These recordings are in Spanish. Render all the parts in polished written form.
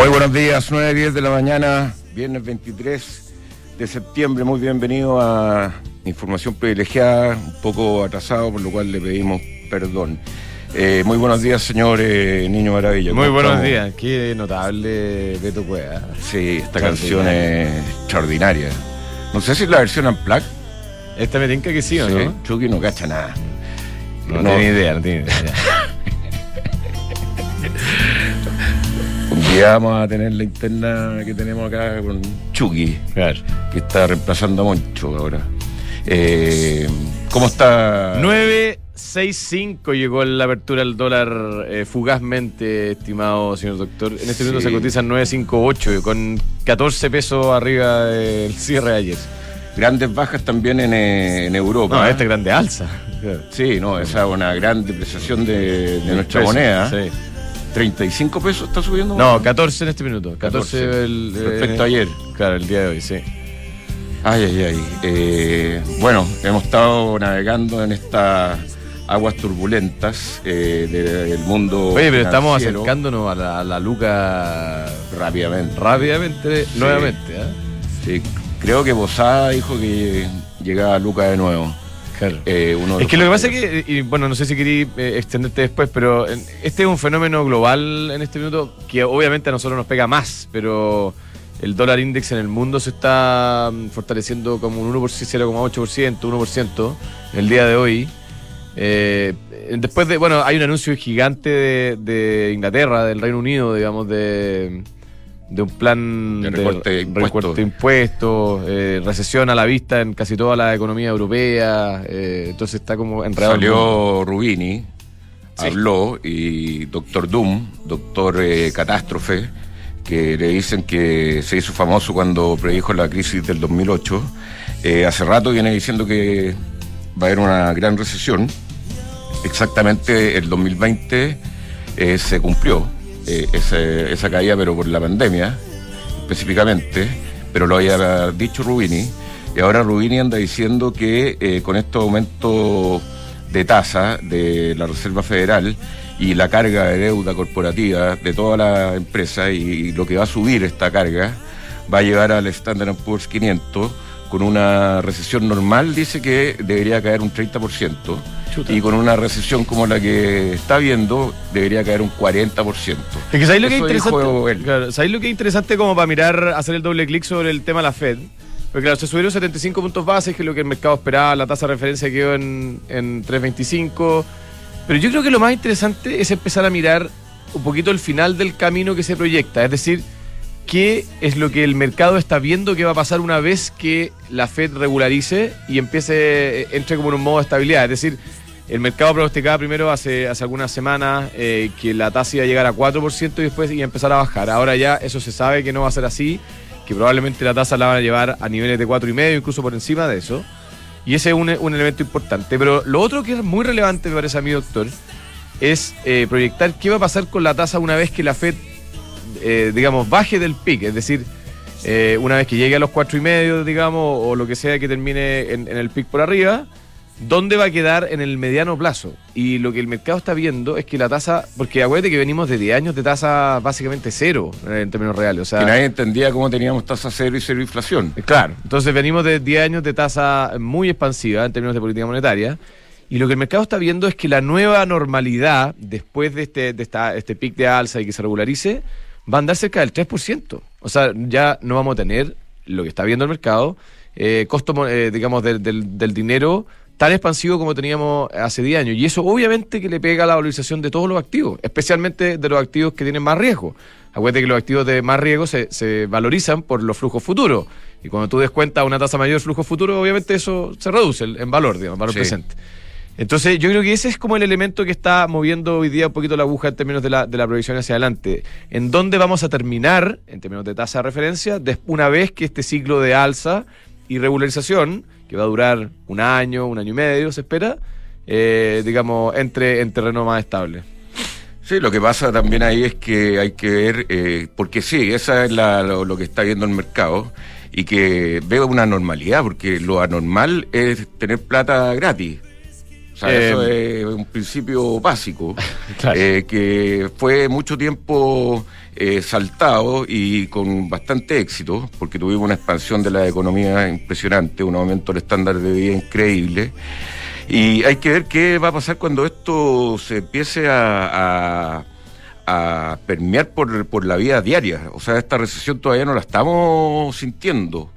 Muy buenos días, 9:10 de la mañana, viernes 23 de septiembre. Muy bienvenido a Información Privilegiada, un poco atrasado, por lo cual le pedimos perdón. Muy buenos días, señor Niño Maravilla. Muy buenos días, qué notable Beto Cueva. Sí, esta canción es extraordinaria. No sé si es la versión Unplugged. Esta me tinca que sí, ¿o no? Chucky no cacha nada. No tiene idea. Un día vamos a tener la interna que tenemos acá con Chucky, Claro. que está reemplazando a Moncho ahora. ¿Cómo está? 9.65 llegó la apertura del dólar fugazmente, estimado señor doctor. En este minuto se cotizan 9.58 con 14 pesos arriba del cierre de ayer. Grandes bajas también en Europa. No, grande alza. Sí, no, esa es una gran depreciación de nuestra moneda. Sí. 35 pesos está subiendo. No, 14 en este minuto. 14 respecto a ayer. Claro, el día de hoy, sí. Bueno, hemos estado navegando en estas aguas turbulentas del mundo. Oye, pero estamos financiero. acercándonos a la luca rápidamente. sí. Nuevamente. Sí, creo que Posada dijo que llegaba a Luca de nuevo. Claro. Es que lo que pasa es que, y bueno, no sé si querí extenderte después, pero este es un fenómeno global en este minuto que obviamente a nosotros nos pega más, pero el dólar index en el mundo se está fortaleciendo como un 0,8%, 1% el día de hoy. Después de, bueno, hay un anuncio gigante de Inglaterra, del Reino Unido, digamos, de un plan de recorte de impuestos, recesión a la vista en casi toda la economía europea, entonces está como enredado. Salió Rubini, habló, y Doctor Doom, Doctor Catástrofe, que le dicen que se hizo famoso cuando predijo la crisis del 2008, hace rato viene diciendo que va a haber una gran recesión. Exactamente el 2020 se cumplió. Esa caída, pero por la pandemia específicamente, pero lo había dicho Rubini, y ahora Rubini anda diciendo que con estos aumentos de tasa de la Reserva Federal y la carga de deuda corporativa de todas las empresas y lo que va a subir esta carga va a llevar al Standard & Poor's 500 con una recesión normal, dice que debería caer un 30%. Chuta. Y con una recesión como la que está viendo, debería caer un 40%. Es que ¿sabéis lo que es interesante? Claro, ¿sabéis lo que es interesante como para mirar, hacer el doble clic sobre el tema de la Fed? Porque claro, se subieron 75 puntos bases, que es lo que el mercado esperaba, la tasa de referencia quedó en 3.25. Pero yo creo que lo más interesante es empezar a mirar un poquito el final del camino que se proyecta. Es decir, qué es lo que el mercado está viendo que va a pasar una vez que la Fed regularice y entre como en un modo de estabilidad. Es decir, el mercado pronosticaba primero hace algunas semanas que la tasa iba a llegar a 4% y después iba a empezar a bajar. Ahora ya eso se sabe que no va a ser así, que probablemente la tasa la van a llevar a niveles de 4,5, incluso por encima de eso. Y ese es un elemento importante. Pero lo otro que es muy relevante, me parece a mí, doctor, es proyectar qué va a pasar con la tasa una vez que la Fed digamos, baje del pic, es decir, una vez que llegue a los 4,5, digamos, o lo que sea que termine en el pic por arriba, ¿dónde va a quedar en el mediano plazo? Y lo que el mercado está viendo es que la tasa, porque acuérdate que venimos de 10 años de tasa básicamente cero en términos reales. O sea, que nadie entendía cómo teníamos tasa cero y cero inflación. Claro, entonces venimos de 10 años de tasa muy expansiva en términos de política monetaria. Y lo que el mercado está viendo es que la nueva normalidad, después de este pic de alza y que se regularice, va a andar cerca del 3%. O sea, ya no vamos a tener lo que está viendo el mercado, costo, digamos, del dinero tan expansivo como teníamos hace 10 años. Y eso obviamente que le pega a la valorización de todos los activos, especialmente de los activos que tienen más riesgo. Acuérdate que los activos de más riesgo se valorizan por los flujos futuros. Y cuando tú descuentas una tasa mayor de flujos futuros, obviamente eso se reduce en valor, digamos, en valor presente. Entonces yo creo que ese es como el elemento que está moviendo hoy día un poquito la aguja en términos de la proyección hacia adelante. ¿En dónde vamos a terminar en términos de tasa de referencia una vez que este ciclo de alza y regularización, que va a durar un año y medio, se espera, digamos, entre en terreno más estable? Sí, lo que pasa también ahí es que hay que ver, porque sí, esa es lo que está viendo el mercado, y que veo una normalidad, porque lo anormal es tener plata gratis. O sea, eso es un principio básico, claro. Que fue mucho tiempo saltado y con bastante éxito, porque tuvimos una expansión de la economía impresionante, un aumento del estándar de vida increíble. Y hay que ver qué va a pasar cuando esto se empiece a permear por la vida diaria. O sea, esta recesión todavía no la estamos sintiendo.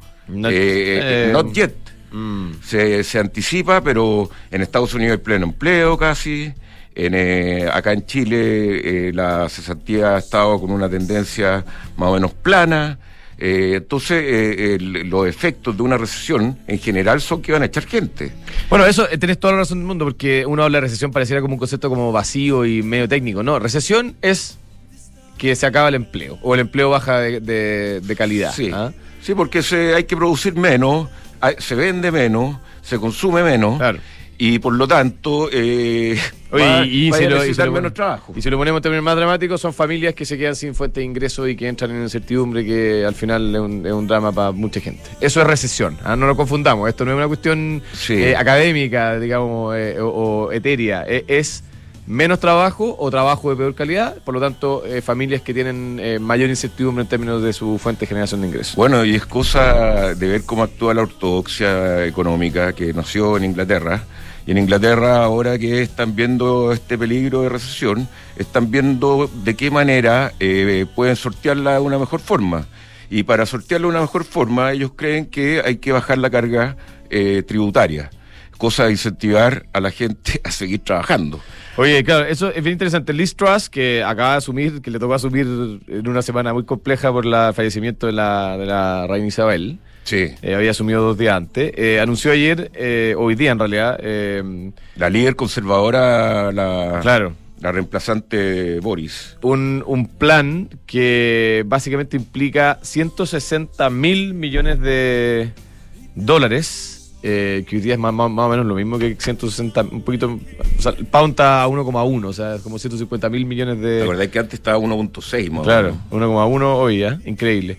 Not yet. Se anticipa, pero en Estados Unidos hay pleno empleo casi. Acá en Chile la cesantía ha estado con una tendencia más o menos plana. Entonces, los efectos de una recesión en general son que van a echar gente. Bueno, eso tenés toda la razón del mundo, porque uno habla de recesión pareciera como un concepto como vacío y medio técnico. No, recesión es que se acaba el empleo, o el empleo baja de calidad. Sí, sí, porque hay que producir menos, se vende menos, se consume menos. Claro. Y por lo tanto, va a necesitar menos trabajo. Y si lo ponemos en términos más dramáticos, son familias que se quedan sin fuente de ingreso y que entran en incertidumbre, que al final es un drama para mucha gente. Eso es recesión, no lo confundamos. Esto no es una cuestión académica, digamos, o etérea. Es menos trabajo o trabajo de peor calidad, por lo tanto, familias que tienen mayor incertidumbre en términos de su fuente de generación de ingresos. Bueno, y es cosa de ver cómo actúa la ortodoxia económica que nació en Inglaterra. Y en Inglaterra, ahora que están viendo este peligro de recesión, están viendo de qué manera pueden sortearla de una mejor forma. Y para sortearla de una mejor forma, ellos creen que hay que bajar la carga tributaria, cosa de incentivar a la gente a seguir trabajando. Oye, claro, eso es bien interesante. Liz Truss, que acaba de asumir, que le tocó asumir en una semana muy compleja por el fallecimiento de la reina Isabel. Sí. Había asumido 2 días antes. Anunció ayer, hoy día en realidad... la líder conservadora, claro, la reemplazante Boris. Un plan que básicamente implica 160.000 millones de dólares, que hoy día es más o menos lo mismo que 160, un poquito... O sea, el pound está a 1,1, o sea, como 150.000 millones de... La verdad es que antes estaba a 1,6 más. Claro, 1,1 hoy, increíble.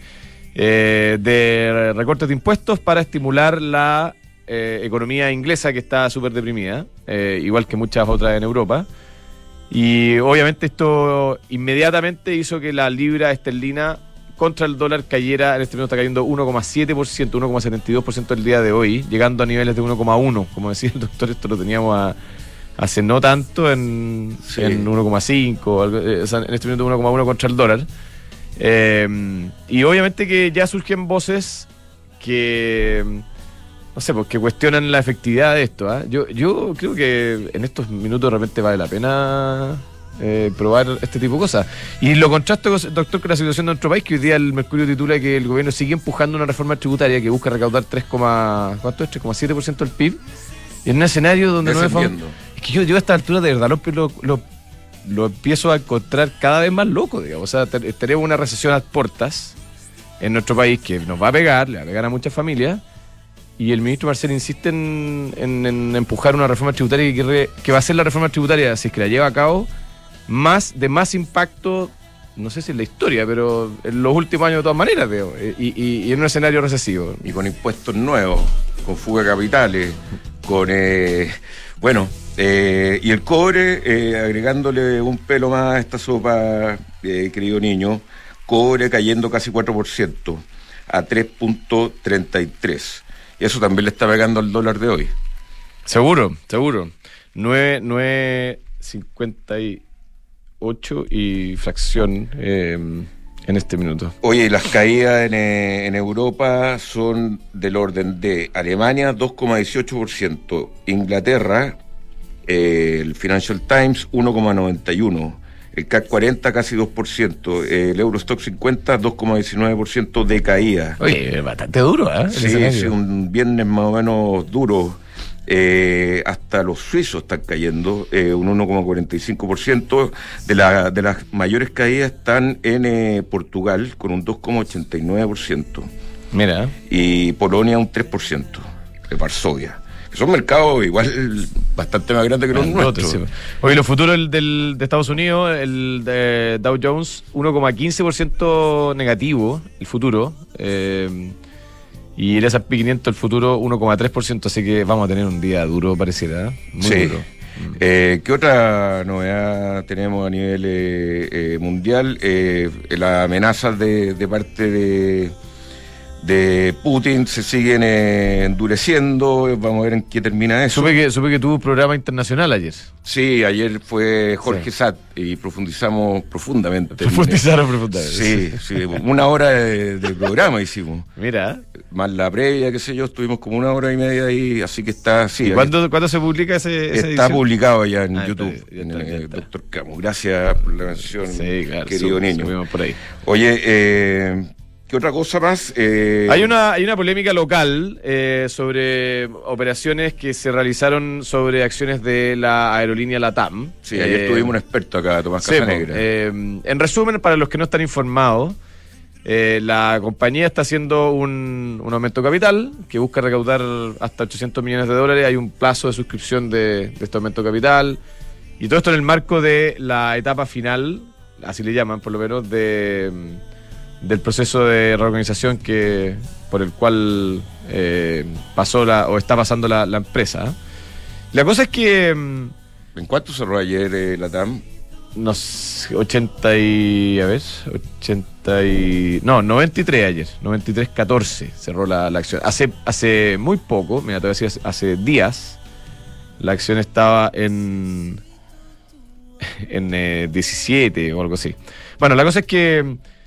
De recortes de impuestos para estimular la economía inglesa, que está súper deprimida, igual que muchas otras en Europa. Y obviamente esto inmediatamente hizo que la libra esterlina contra el dólar cayera. En este momento está cayendo 1,7%, 1,72% el día de hoy, llegando a niveles de 1,1. Como decía el doctor, esto lo teníamos hace no tanto en 1,5, o sea, en este momento 1,1 contra el dólar. Y obviamente que ya surgen voces que, no sé, pues, que cuestionan la efectividad de esto. Yo creo que en estos minutos de repente vale la pena probar este tipo de cosas. Y lo contrasto, doctor, con la situación de nuestro país, que hoy día el Mercurio titula que el gobierno sigue empujando una reforma tributaria que busca recaudar 3,7% del PIB, en un escenario donde no es que yo a esta altura de verdad lo empiezo a encontrar cada vez más loco, digamos. O sea, tenemos una recesión a puertas en nuestro país que nos va a pegar, le va a pegar a muchas familias, y el ministro Marcel insiste en empujar una reforma tributaria que va a ser la reforma tributaria, si es que la lleva a cabo, de más impacto, no sé si en la historia, pero en los últimos años de todas maneras, digamos, y en un escenario recesivo. Y con impuestos nuevos, con fuga de capitales, con... y el cobre, agregándole un pelo más a esta sopa, querido niño, cobre cayendo casi 4%, a 3.33. Y eso también le está pegando al dólar de hoy. Seguro. 9.58 y fracción en este minuto. Oye, las caídas en Europa son del orden de Alemania 2,18%, Inglaterra, el Financial Times 1,91%, el CAC 40 casi 2%, el Eurostock 50 2,19% de caída. Oye, bastante duro, Sí, un viernes más o menos duro. Hasta los suizos están cayendo, un 1,45%. De las mayores caídas están en Portugal, con un 2,89%. Mira. Y Polonia un 3%, de Varsovia. Son mercados igual bastante más grandes que los nuestros. Sí. Oye, los futuros de Estados Unidos, el de Dow Jones, 1,15% negativo, el futuro. Y el S&P 500 el futuro 1,3%, así que vamos a tener un día duro, pareciera, muy duro. ¿Qué otra novedad tenemos a nivel mundial? Las amenazas de parte de Putin se siguen endureciendo. Vamos a ver en qué termina eso. Supe que tuvo un programa internacional ayer. Sí, ayer fue Jorge Satt y profundizamos profundamente. Profundizaron profundamente. Sí, 1 hora de programa hicimos. Mira. Más la previa, qué sé yo, estuvimos como 1 hora y media ahí, así que está... Sí, ¿Y cuándo se publica esa Está publicado ya en YouTube, ya está. Doctor Camus. Gracias por la mención, claro, querido niño. Por ahí. Oye, ¿qué otra cosa más? Hay una polémica local sobre operaciones que se realizaron sobre acciones de la aerolínea LATAM. Sí, ayer tuvimos un experto acá, Tomás Casanegra. En resumen, para los que no están informados, la compañía está haciendo un aumento de capital que busca recaudar hasta $800 millones. Hay un plazo de suscripción de este aumento de capital. Y todo esto en el marco de la etapa final, así le llaman por lo menos, del proceso de reorganización por el cual está pasando la empresa. La cosa es que... ¿En cuánto cerró ayer LATAM? No sé, 93 ayer, 93.14 cerró la acción. Hace muy poco, mira, te voy a decir, hace días, la acción estaba en 17 o algo así. Bueno, la cosa es que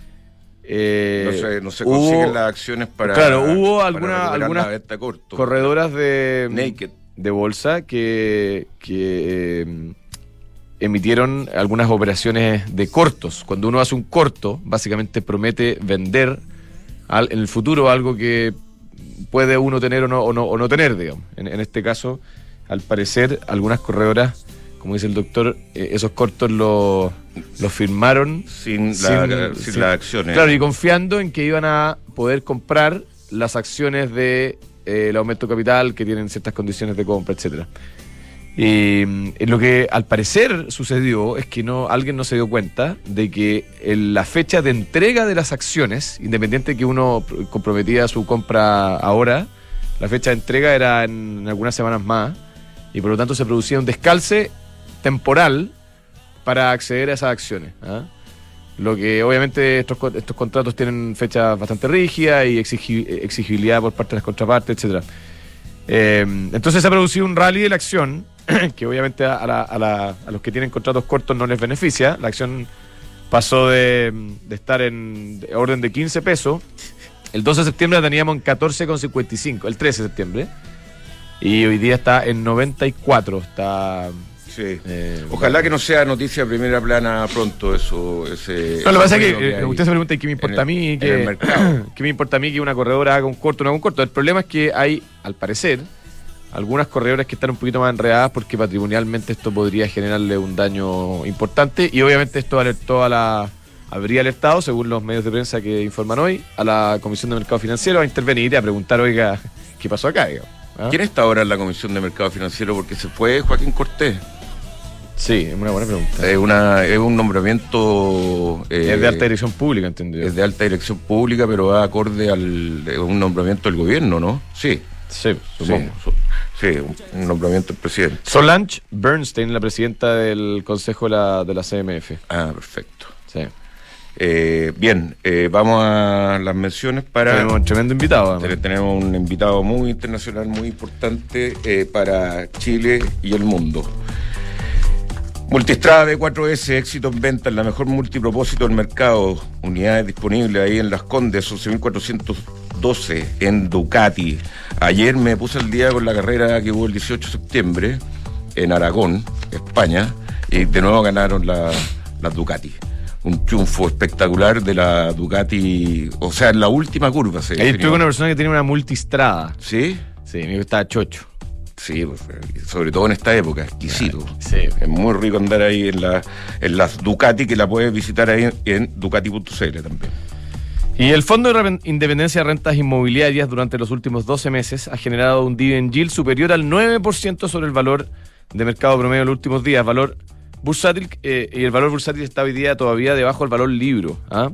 no se consiguen las acciones para... Claro, hubo algunas corredoras Naked de bolsa que emitieron algunas operaciones de cortos. Cuando uno hace un corto, básicamente promete vender en el futuro algo que puede uno tener o no tener, digamos. En este caso, al parecer, algunas corredoras, como dice el doctor, esos cortos los firmaron sin las acciones. Claro, y confiando en que iban a poder comprar las acciones de el aumento de capital, que tienen ciertas condiciones de compra, etcétera. Y lo que al parecer sucedió es que alguien no se dio cuenta de que la fecha de entrega de las acciones, independiente de que uno comprometía su compra ahora, la fecha de entrega era en algunas semanas más, y por lo tanto se producía un descalce temporal para acceder a esas acciones. Lo que obviamente estos contratos tienen fechas bastante rígidas y exigibilidad por parte de las contrapartes, etcétera. Entonces se ha producido un rally de la acción que obviamente a los que tienen contratos cortos no les beneficia. La acción pasó de estar en orden de 15 pesos. El 12 de septiembre la teníamos en 14,55, el 13 de septiembre. Y hoy día está en 94. Sí. Ojalá que no sea noticia de primera plana pronto eso. Lo que pasa es que usted se pregunta ¿qué me importa a mí? ¿Qué me importa a mí que una corredora haga un corto o no haga un corto? El problema es que hay, al parecer, algunas corredoras que están un poquito más enredadas porque patrimonialmente esto podría generarle un daño importante, y obviamente esto habría alertado, según los medios de prensa que informan hoy, a la Comisión de Mercado Financiero a intervenir y a preguntar, oiga, ¿qué pasó acá? ¿Quién está ahora en la Comisión de Mercado Financiero? Porque se fue Joaquín Cortés. Sí, es una buena pregunta. Es un nombramiento... es de alta dirección pública, entendido. Es de alta dirección pública, pero va acorde a un nombramiento del gobierno, ¿no? Sí, supongo. Sí, un nombramiento del presidente. Solange Bernstein, la presidenta del Consejo de la CMF. Ah, perfecto. Sí. Bien, vamos a las menciones para... Tenemos un tremendo invitado. Tenemos un invitado muy internacional, muy importante para Chile y el mundo. Multistrada B4S, éxito en venta, la mejor multipropósito del mercado. Unidades disponibles ahí en Las Condes, 11.412 en Ducati. Ayer me puse al día con la carrera que hubo el 18 de septiembre en Aragón, España, y de nuevo ganaron las Ducati. Un triunfo espectacular de la Ducati, o sea, en la última curva. Ahí estuve con una persona que tiene una multistrada. ¿Sí? Sí, me dijo que estaba chocho. Sí, sobre todo en esta época, exquisito. Sí. Es muy rico andar ahí en las Ducati, que la puedes visitar ahí en ducati.cl también. Y el Fondo de Independencia de Rentas Inmobiliarias durante los últimos 12 meses ha generado un dividend yield superior al 9% sobre el valor de mercado promedio en los últimos días. Valor bursátil, y el valor bursátil está hoy día todavía debajo del valor libro.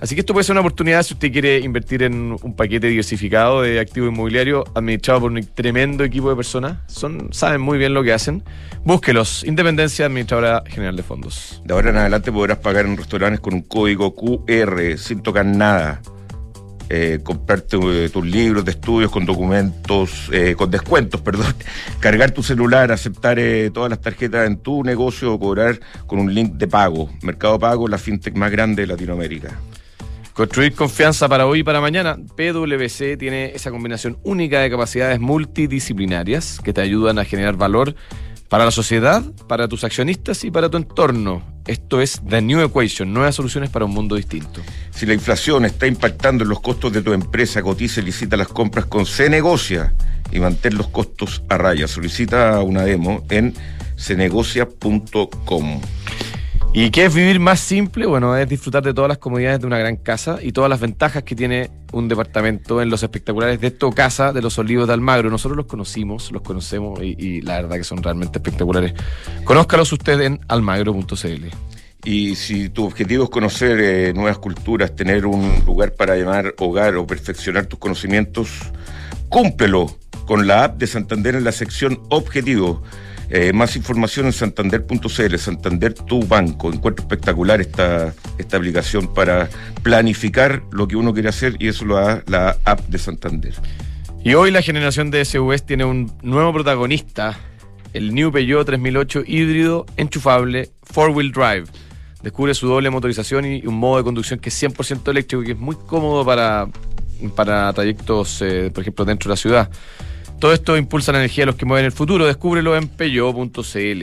Así que esto puede ser una oportunidad si usted quiere invertir en un paquete diversificado de activos inmobiliarios administrado por un tremendo equipo de personas. Saben muy bien lo que hacen. Búsquelos. Independencia, Administradora General de Fondos. De ahora en adelante podrás pagar en restaurantes con un código QR sin tocar nada. Comprarte tus libros de estudios con documentos, con descuentos, cargar tu celular, aceptar todas las tarjetas en tu negocio o cobrar con un link de pago. Mercado Pago, la fintech más grande de Latinoamérica. Construir confianza para hoy y para mañana. PwC tiene esa combinación única de capacidades multidisciplinarias que te ayudan a generar valor para la sociedad, para tus accionistas y para tu entorno. Esto es The New Equation, nuevas soluciones para un mundo distinto. Si la inflación está impactando en los costos de tu empresa, cotiza y licita las compras con Cenegocia y mantén los costos a raya. Solicita una demo en cenegocia.com. ¿Y qué es vivir más simple? Bueno, es disfrutar de todas las comodidades de una gran casa y todas las ventajas que tiene un departamento en los espectaculares de Estocasa de los Olivos de Almagro. Nosotros los conocemos y la verdad que son realmente espectaculares. Conózcalos usted en almagro.cl. Y si tu objetivo es conocer nuevas culturas, tener un lugar para llamar hogar o perfeccionar tus conocimientos, cúmplelo con la app de Santander en la sección Objetivo. Más información en santander.cl. Santander, tu banco. Encuentro espectacular esta aplicación para planificar lo que uno quiere hacer, y eso lo da la app de Santander. Y hoy la generación de SUVs tiene un nuevo protagonista, el New Peugeot 3008 híbrido enchufable 4-wheel drive. Descubre su doble motorización y un modo de conducción que es 100% eléctrico y que es muy cómodo para trayectos, por ejemplo, dentro de la ciudad. Todo esto impulsa la energía de los que mueven el futuro. Descúbrelo en peugeot.cl.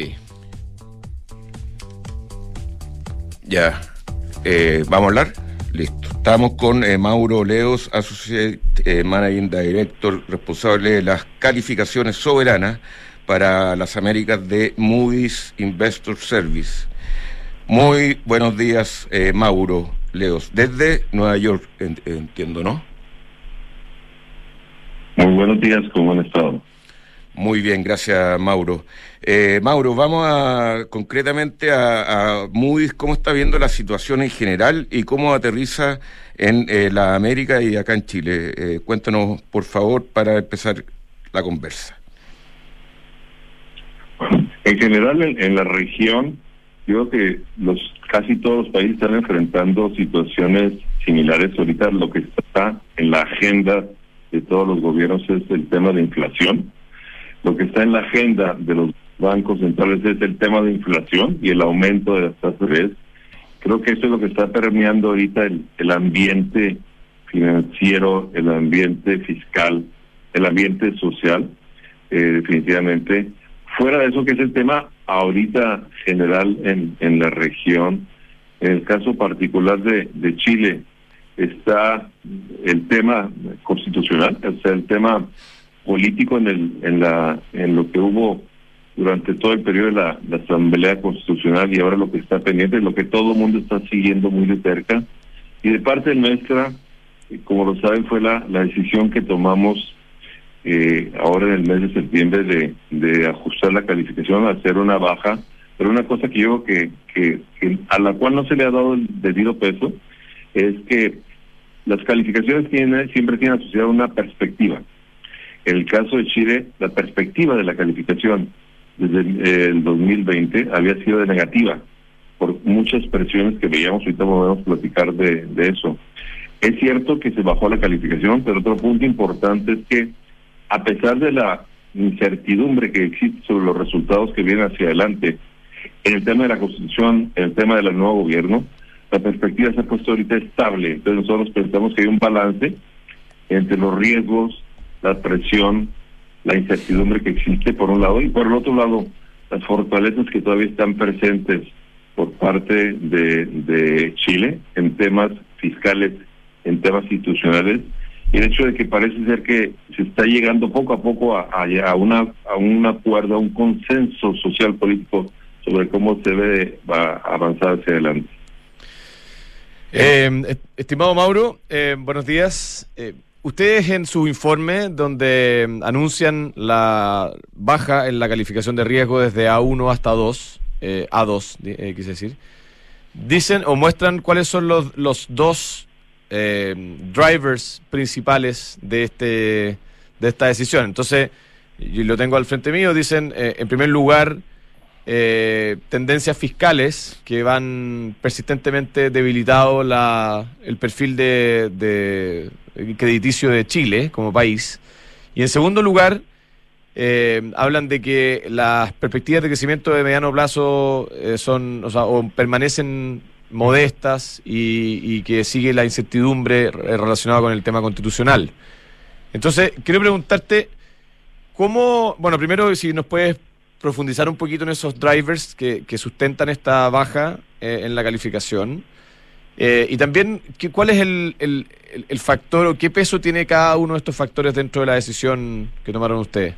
Ya. ¿Vamos a hablar? Listo. Estamos con Mauro Leos, Associate Managing Director, responsable de las calificaciones soberanas para las Américas de Moody's Investor Service. Muy buenos días, Mauro Leos, desde Nueva York, entiendo, ¿no? Muy buenos días, ¿cómo han estado? Muy bien, gracias, Mauro. Mauro, vamos concretamente a Moody's. ¿Cómo está viendo la situación en general y cómo aterriza en la América y acá en Chile? Cuéntanos, por favor, para empezar la conversa. Bueno, en general, en la región, yo creo que casi todos los países están enfrentando situaciones similares. Ahorita lo que está en la agenda de todos los gobiernos es el tema de inflación. Lo que está en la agenda de los bancos centrales es el tema de inflación y el aumento de las tasas de interés. Creo que eso es lo que está permeando ahorita el ambiente financiero, el ambiente fiscal, el ambiente social, definitivamente. Fuera de eso, que es el tema ahorita general en la región, en el caso particular de Chile, está el tema constitucional, o sea, el tema político en lo que hubo durante todo el periodo de la Asamblea Constitucional, y ahora lo que está pendiente, lo que todo el mundo está siguiendo muy de cerca. Y de parte nuestra, como lo saben, fue la decisión que tomamos ahora en el mes de septiembre de ajustar la calificación, hacer una baja, pero una cosa que yo que a la cual no se le ha dado el debido peso es que las calificaciones siempre tienen asociada una perspectiva. En el caso de Chile, la perspectiva de la calificación desde el 2020 había sido de negativa, por muchas presiones que veíamos. Ahorita podemos platicar de eso. Es cierto que se bajó la calificación, pero otro punto importante es que, a pesar de la incertidumbre que existe sobre los resultados que vienen hacia adelante, en el tema de la Constitución, en el tema del nuevo gobierno, la perspectiva se ha puesto ahorita estable. Entonces nosotros pensamos que hay un balance entre los riesgos, la presión, la incertidumbre que existe por un lado, y por el otro lado las fortalezas que todavía están presentes por parte de Chile en temas fiscales, en temas institucionales, y el hecho de que parece ser que se está llegando poco a poco a un acuerdo, a un consenso social político sobre cómo se debe avanzar hacia adelante. Estimado Mauro, buenos días. Ustedes, en su informe donde anuncian la baja en la calificación de riesgo desde A1 hasta A2, quise decir, dicen o muestran cuáles son los dos drivers principales de esta decisión. Entonces, yo lo tengo al frente mío, dicen, en primer lugar, tendencias fiscales que van persistentemente debilitado el perfil de crediticio de Chile como país. Y en segundo lugar, hablan de que las perspectivas de crecimiento de mediano plazo permanecen modestas y que sigue la incertidumbre relacionada con el tema constitucional. Entonces, quiero preguntarte cómo, bueno, primero si nos puedes profundizar un poquito en esos drivers que sustentan esta baja en la calificación, y también cuál es el factor o qué peso tiene cada uno de estos factores dentro de la decisión que tomaron ustedes.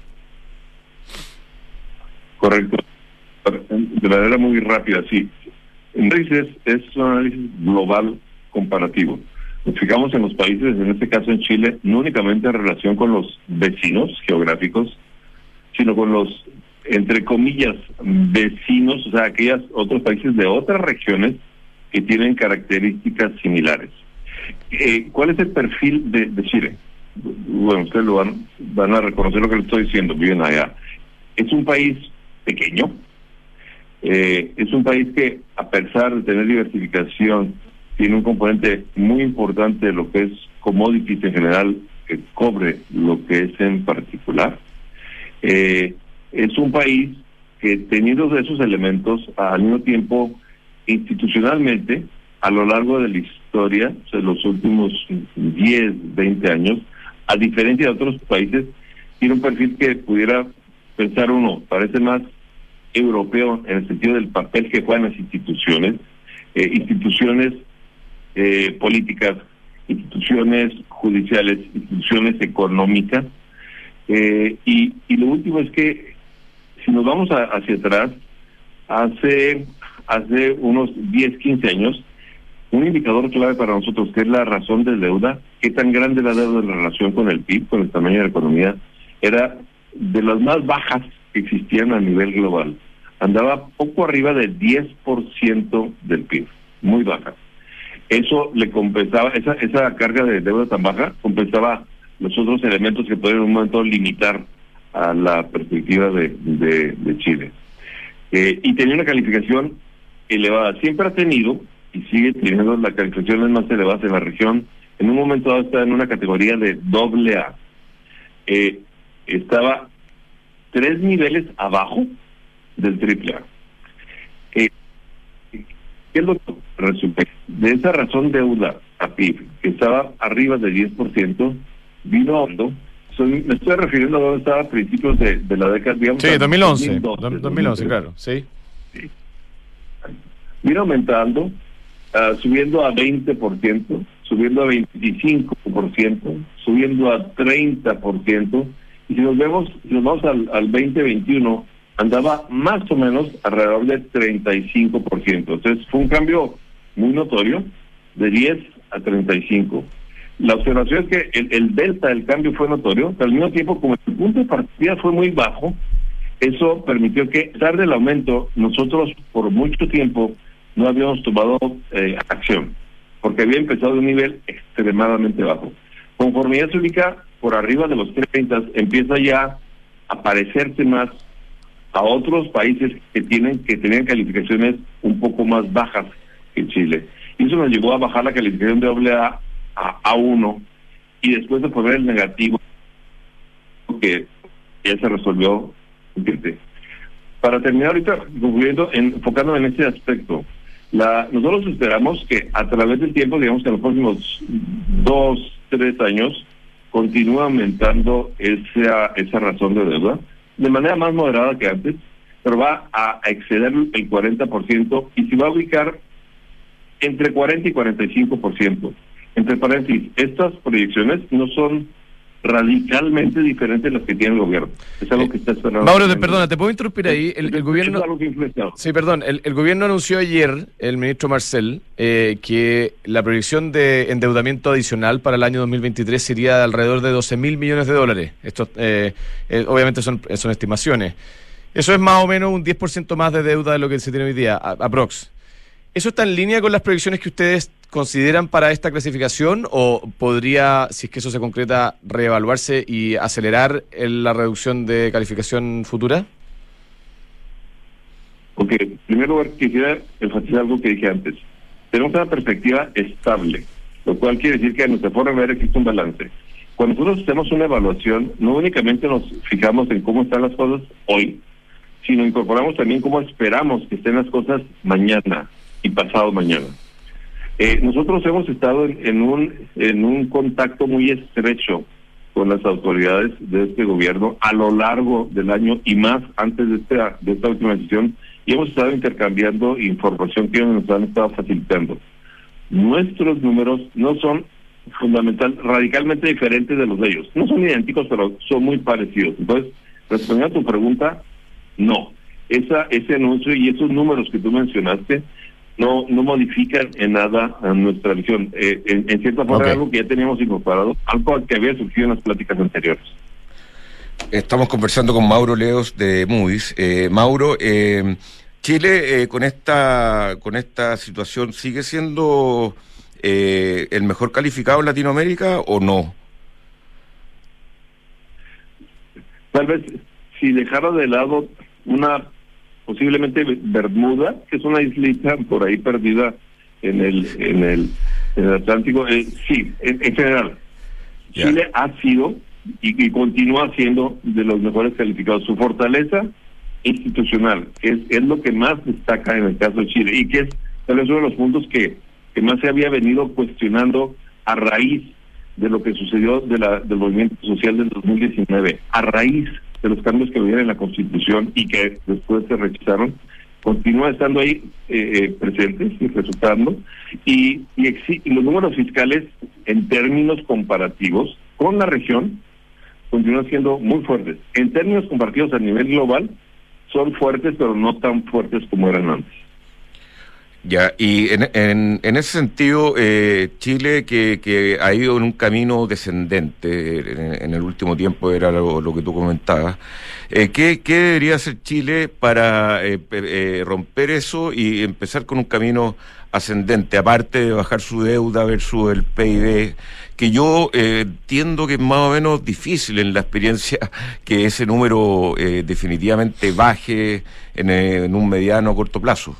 Correcto. De manera muy rápida, sí. El análisis es un análisis global comparativo. Nos fijamos en los países, en este caso en Chile, no únicamente en relación con los vecinos geográficos, sino con los, entre comillas, vecinos, o sea, aquellos otros países de otras regiones que tienen características similares. ¿Cuál es el perfil de Chile? Bueno, ustedes lo van a reconocer lo que les estoy diciendo, viven allá. Es un país pequeño, es un país que, a pesar de tener diversificación, tiene un componente muy importante de lo que es commodities en general, el cobre, lo que es en particular. Es un país que, teniendo esos elementos, al mismo tiempo, institucionalmente, a lo largo de la historia, o sea, los últimos 10, 20 años, a diferencia de otros países, tiene un perfil que pudiera pensar uno, parece más europeo en el sentido del papel que juegan las instituciones políticas, instituciones judiciales, instituciones económicas, y lo último es que si nos vamos hacia atrás, hace unos 10, 15 años, un indicador clave para nosotros, que es la razón de deuda, qué tan grande es la deuda en relación con el PIB, con el tamaño de la economía, era de las más bajas que existían a nivel global. Andaba poco arriba del 10% del PIB, muy baja. Eso le compensaba, esa carga de deuda tan baja, compensaba los otros elementos que podían en un momento limitar a la perspectiva de Chile. Y tenía una calificación elevada. Siempre ha tenido, y sigue teniendo las calificaciones más elevadas en la región. En un momento dado está en una categoría de AA. Estaba 3 niveles abajo del AAA. ¿Qué es lo que resulta? De esa razón deuda a PIB, que estaba arriba del 10%, vino a hondo. Me estoy refiriendo a donde estaba a principios de la década, digamos. Sí, 2011. 2011, claro, sí. Vino aumentando, subiendo a 20%, subiendo a 25%, subiendo a 30%, y si nos vamos al 2021, andaba más o menos alrededor del 35%. Entonces fue un cambio muy notorio, de 10 a 35. La observación es que el delta del cambio fue notorio, pero al mismo tiempo, como el punto de partida fue muy bajo, eso permitió que, a pesar del aumento, nosotros por mucho tiempo no habíamos tomado acción, porque había empezado de un nivel extremadamente bajo. Conforme ya se ubica por arriba de los 30, empieza ya a parecerse más a otros países que tenían calificaciones un poco más bajas que Chile. Y eso nos llevó a bajar la calificación de AA a A1, y después de poner el negativo, que ya se resolvió. Para terminar ahorita, concluyendo, enfocando en este aspecto, nosotros esperamos que a través del tiempo, digamos que en los próximos 2, 3 años, continúe aumentando esa razón de deuda, de manera más moderada que antes, pero va a exceder el 40%, y se va a ubicar entre 40 y 45%. Entre paréntesis, estas proyecciones no son radicalmente diferentes de las que tiene el gobierno. Es algo que está esperando. Mauro, perdona, ¿te puedo interrumpir ahí? El gobierno... Es algo que influencia. Sí, perdón. El gobierno anunció ayer, el ministro Marcel, que la proyección de endeudamiento adicional para el año 2023 sería de alrededor de $12.000 millones. Esto, obviamente son estimaciones. Eso es más o menos un 10% más de deuda de lo que se tiene hoy día, aprox. ¿Eso está en línea con las proyecciones que ustedes consideran para esta clasificación o podría, si es que eso se concreta, reevaluarse y acelerar la reducción de calificación futura? Ok, en primer lugar quisiera enfatizar algo que dije antes. Tenemos una perspectiva estable, lo cual quiere decir que a nuestra forma de ver existe un balance. Cuando nosotros hacemos una evaluación, no únicamente nos fijamos en cómo están las cosas hoy, sino incorporamos también cómo esperamos que estén las cosas mañana y pasado mañana. Nosotros hemos estado en un contacto muy estrecho con las autoridades de este gobierno a lo largo del año y más antes de esta última decisión, y hemos estado intercambiando información que ellos nos han estado facilitando. Nuestros números no son radicalmente diferentes de los de ellos. No son idénticos, pero son muy parecidos. Entonces, respondiendo a tu pregunta, no. Ese anuncio y esos números que tú mencionaste no modifican en nada a nuestra visión. En cierta forma, algo que ya teníamos incorporado, algo que había surgido en las pláticas anteriores. Estamos conversando con Mauro Leos de Moody's. Mauro, Chile con esta situación sigue siendo el mejor calificado en Latinoamérica o no? Tal vez si dejara de lado posiblemente Bermuda, que es una islita por ahí perdida en el Atlántico, sí, en general. Yeah. Chile ha sido y continúa siendo de los mejores calificados. Su fortaleza institucional es lo que más destaca en el caso de Chile y que es tal vez uno de los puntos que más se había venido cuestionando a raíz de lo que sucedió del movimiento social del 2019, a raíz de los cambios que había en la Constitución y que después se rechazaron, continúa estando ahí presentes y resultando, y los números fiscales en términos comparativos con la región continúan siendo muy fuertes. En términos comparativos a nivel global son fuertes, pero no tan fuertes como eran antes. Ya, y en ese sentido, Chile que ha ido en un camino descendente en el último tiempo, era lo que tú comentabas, ¿qué debería hacer Chile para romper eso y empezar con un camino ascendente, aparte de bajar su deuda versus el PIB, que yo entiendo que es más o menos difícil en la experiencia que ese número definitivamente baje en un mediano o corto plazo?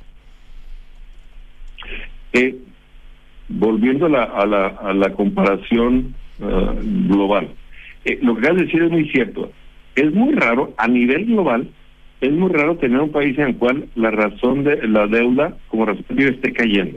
Volviendo a la comparación global, lo que acabas de decir es muy cierto. Es muy raro, a nivel global, es muy raro tener un país en el cual la razón de la deuda como razón de esté cayendo.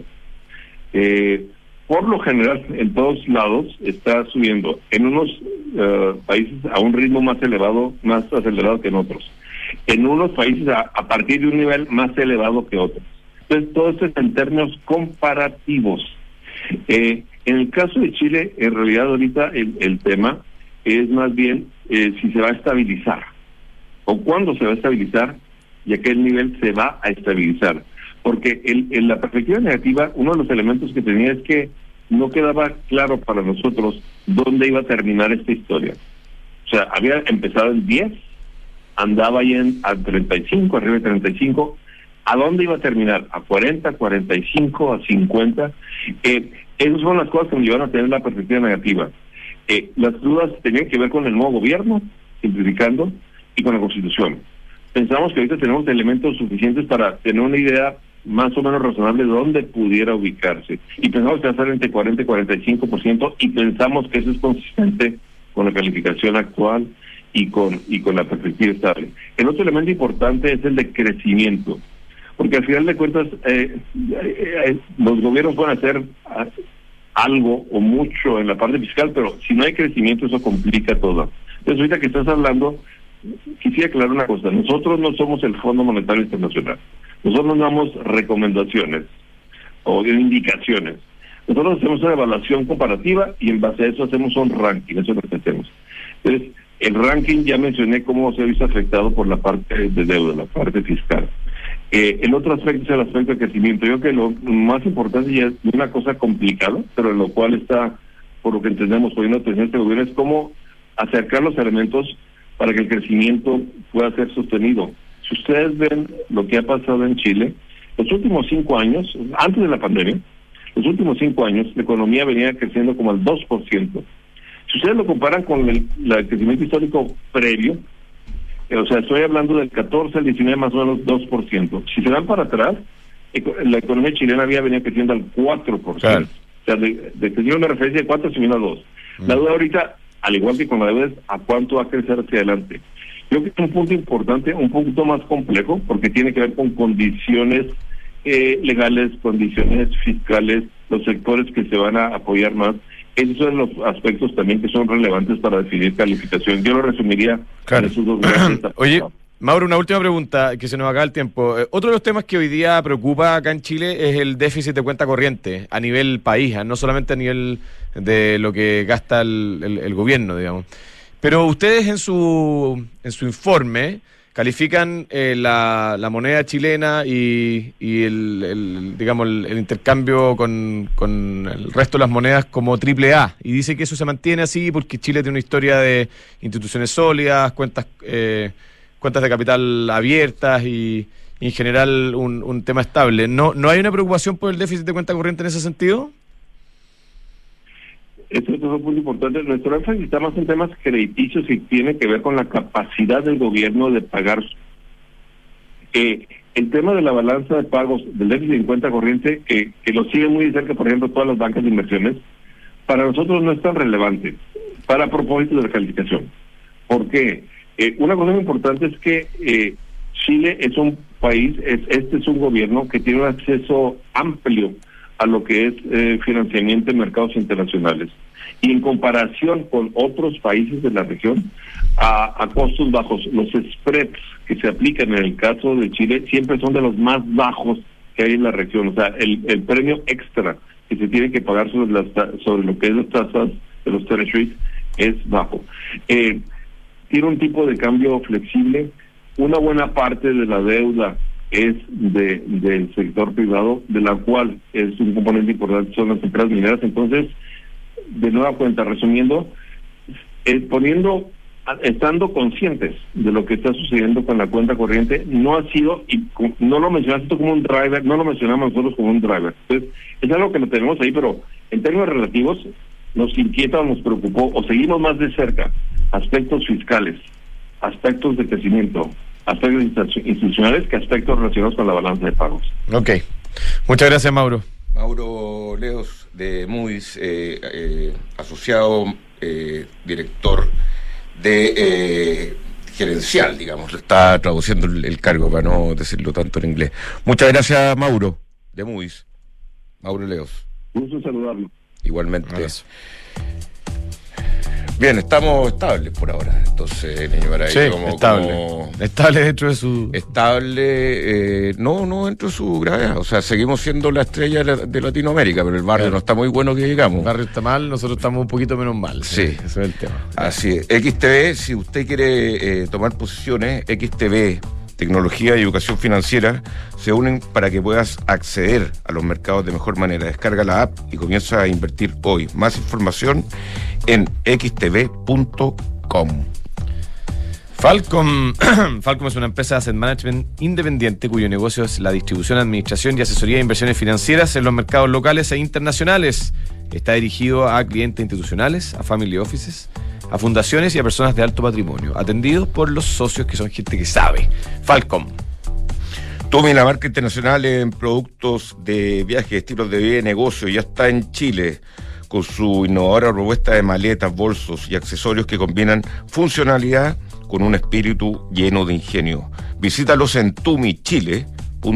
Por lo general, en todos lados está subiendo. En unos países a un ritmo más acelerado que en otros. En unos países a partir de un nivel más elevado que otros. Entonces, todo esto es en términos comparativos. En el caso de Chile, en realidad ahorita el tema es más bien si se va a estabilizar o cuándo se va a estabilizar y a qué nivel se va a estabilizar. Porque en la perspectiva negativa, uno de los elementos que tenía es que no quedaba claro para nosotros dónde iba a terminar esta historia. O sea, había empezado en 10, andaba ahí a 35, arriba de 35. ¿A dónde iba a terminar? ¿A 40, 45, a 50? Esas son las cosas que nos llevaron a tener la perspectiva negativa. Las dudas tenían que ver con el nuevo gobierno, simplificando, y con la Constitución. Pensamos que ahorita tenemos elementos suficientes para tener una idea más o menos razonable de dónde pudiera ubicarse. Y pensamos que va a estar entre 40 y 45%, y pensamos que eso es consistente con la calificación actual y con la perspectiva estable. El otro elemento importante es el de crecimiento. Porque al final de cuentas los gobiernos pueden hacer algo o mucho en la parte fiscal, pero si no hay crecimiento eso complica todo. Entonces ahorita que estás hablando, quisiera aclarar una cosa: nosotros no somos el Fondo Monetario Internacional, nosotros no damos recomendaciones o indicaciones, nosotros hacemos una evaluación comparativa y en base a eso hacemos un ranking, eso es lo que hacemos. Entonces el ranking ya mencioné cómo se ha visto afectado por la parte de deuda, la parte fiscal. El otro aspecto es el aspecto de crecimiento. Yo creo que lo más importante, y es una cosa complicada, pero en lo cual está, por lo que entendemos, poniendo atención este gobierno, es cómo acercar los elementos para que el crecimiento pueda ser sostenido. Si ustedes ven lo que ha pasado en Chile, Los últimos 5 años, antes de la pandemia, los últimos 5 años, la economía venía creciendo como al 2%. Si ustedes lo comparan con el crecimiento histórico previo, o sea, estoy hablando del 14 al 19, más o menos 2%. Si se dan para atrás, la economía chilena venía creciendo al 4%. Claro. O sea, de tener una referencia de 4 se vino a 2. La duda ahorita, al igual que con la deuda, es a cuánto va a crecer hacia adelante. Yo creo que es un punto importante, un punto más complejo, porque tiene que ver con condiciones legales, condiciones fiscales, los sectores que se van a apoyar más. Esos son los aspectos también que son relevantes para definir calificación. Yo lo resumiría en esos dos grandes. Oye, Mauro, una última pregunta, que se nos acaba el tiempo. Otro de los temas que hoy día preocupa acá en Chile es el déficit de cuenta corriente a nivel país, no solamente a nivel de lo que gasta el gobierno, digamos. Pero ustedes en su informe califican la moneda chilena y el intercambio con el resto de las monedas como AAA, y dice que eso se mantiene así porque Chile tiene una historia de instituciones sólidas, cuentas de capital abiertas y en general un tema estable. ¿No hay una preocupación por el déficit de cuenta corriente en ese sentido? Esto es un punto importante. Nuestro énfasis está más en temas crediticios y tiene que ver con la capacidad del gobierno de pagar. El tema de la balanza de pagos del déficit en cuenta corriente, que lo sigue muy de cerca, por ejemplo, todas las bancas de inversiones, para nosotros no es tan relevante para propósitos de la calificación. ¿Por qué? Una cosa muy importante es que Chile es un país, este es un gobierno que tiene un acceso amplio a lo que es financiamiento en mercados internacionales. Y en comparación con otros países de la región, a costos bajos, los spreads que se aplican en el caso de Chile siempre son de los más bajos que hay en la región. O sea, el premio extra que se tiene que pagar sobre lo que es las tasas de los treasuries es bajo. Tiene un tipo de cambio flexible. Una buena parte de la deuda es del sector privado, de la cual es un componente importante, son las empresas mineras. Entonces, de nueva cuenta, resumiendo, estando conscientes de lo que está sucediendo con la cuenta corriente, no ha sido, y no lo mencionaste como un driver, no lo mencionamos nosotros como un driver. Entonces, es algo que lo tenemos ahí, pero en términos relativos, nos inquieta o nos preocupó, o seguimos más de cerca, aspectos fiscales, aspectos de crecimiento, aspectos institucionales que aspectos relacionados con la balanza de pagos. Ok. Muchas gracias, Mauro. Mauro Leos, de Moody's, asociado, director de gerencial, digamos. Está traduciendo el cargo para no decirlo tanto en inglés. Muchas gracias, Mauro, de Moody's. Mauro Leos. Gusto saludarlo. Igualmente. Gracias. Bien, estamos estables por ahora. Entonces, niño, para ahí sí, estable dentro de su... Estable, no dentro de su gravedad. O sea, seguimos siendo la estrella de Latinoamérica, pero el barrio no está muy bueno que digamos. El barrio está mal, nosotros estamos un poquito menos mal. Sí. Ese es el tema. Así es. XTB, si usted quiere tomar posiciones, XTB, Tecnología y Educación Financiera, se unen para que puedas acceder a los mercados de mejor manera. Descarga la app y comienza a invertir hoy. Más información en xtb.com. Falcom es una empresa de asset management independiente cuyo negocio es la distribución, administración y asesoría de inversiones financieras en los mercados locales e internacionales. Está dirigido a clientes institucionales, a family offices, a fundaciones y a personas de alto patrimonio, atendidos por los socios que son gente que sabe. Falcom. Tumi, la marca internacional en productos de viaje, estilos de vida y negocio, ya está en Chile con su innovadora propuesta de maletas, bolsos y accesorios que combinan funcionalidad con un espíritu lleno de ingenio. Visítalos en tumichile.cl.